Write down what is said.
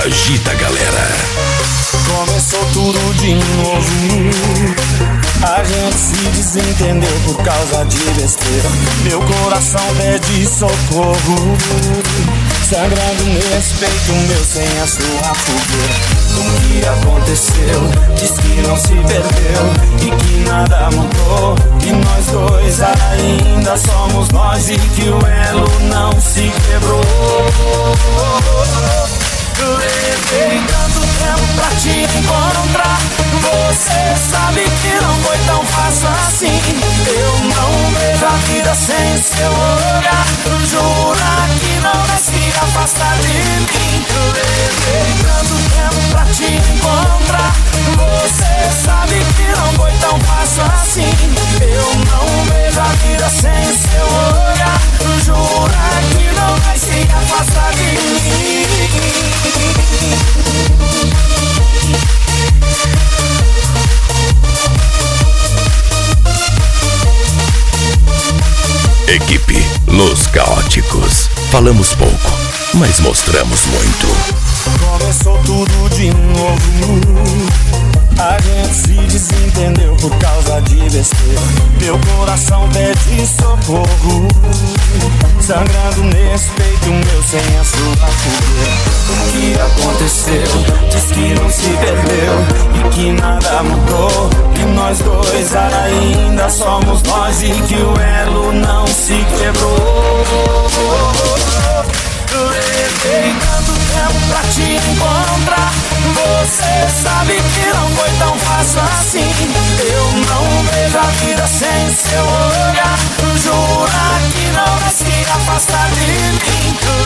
agita a galera. Começou tudo de novo. A gente se desentendeu por causa de besteira. Meu coração pede socorro, sangrando nesse peito meu sem a sua fogueira. O que aconteceu? Diz que não se perdeu e que nada mudou, que nós dois ainda somos nós e que o elo não se quebrou. Levei tanto tempo pra te encontrar. Você sabe que não foi tão fácil assim. Eu não vejo a vida sem seu olhar. Jura que não vai se afastar de mim. Levei tanto tempo pra te encontrar. Você sabe que não foi tão fácil assim. Eu não vejo a vida sem seu olhar. Jura que não vai se afastar de mim. Equipe Los Caóticos. Falamos pouco, mas mostramos muito. Começou tudo de novo. A gente se desentendeu por causa de besteira. Meu coração pede socorro, sangrando nesse peito meu sem a sua fogueira. O que aconteceu? Diz que não se perdeu e que nada mudou, que nós dois ainda somos nós e que o elo não se quebrou. Levei tanto tempo pra te encontrar. Você sabe que não foi tão fácil assim. Eu não vejo a vida sem seu olhar. Jura que não vai se afastar de mim.